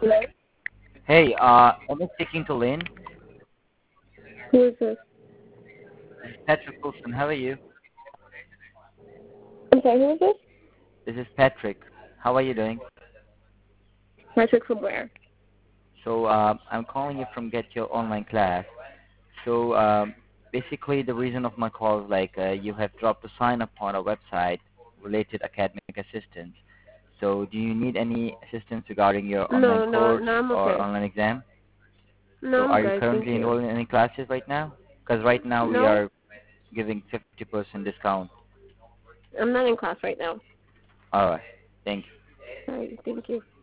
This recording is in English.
Hello? Hey, am I speaking to Lynn? Who is this? This is Patrick Wilson. How are you? I'm sorry, who is this? This is Patrick. How are you doing? Patrick from where? So, I'm calling you from Get Your Online Class. So, basically, the reason of my call is you have dropped a sign up on our website related academic assistance. So, do you need any assistance regarding your online course No, I'm or okay. online exam? No, So, I'm are you good, thank currently you. enrolled in any classes right now? Because right now we No, are giving 50% discount. I'm not in class right now. All right. Thank you. Sorry, thank you.